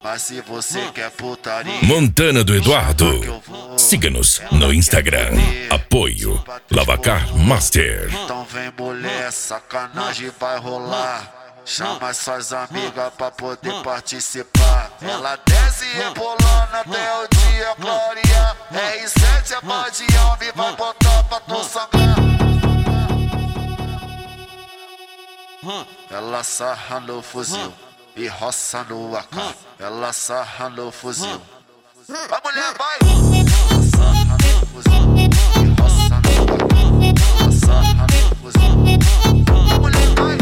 Mas se você quer putaria, Montana do Eduardo. que eu vou. Siga-nos no Instagram. Apoio Lavacar Master. Então vem mulher, sacanagem vai rolar. Chama suas amigas pra poder participar. Ela desce rebolando até o dia clarear. R7 é badião, e vai botar pra tu sangrar. Ela sarra no fuzil e roça no AK. Ela sarra no fuzil. A mulher vai! Ela sarra no fuzil e roça no AK. Ela sarra no fuzil. A mulher vai!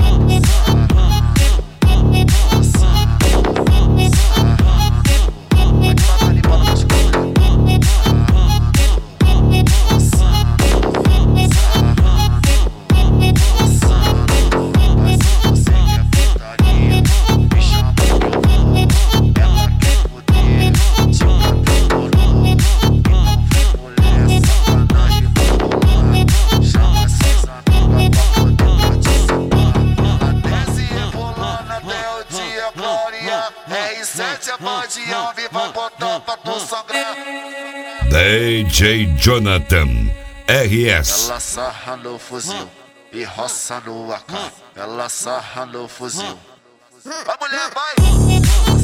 R7 é badião, vai botar pra tu sangrar. DJ Jonathan RS. Ela sarra no fuzil e roça no AK. Ela sarra no fuzil. A mulher vai!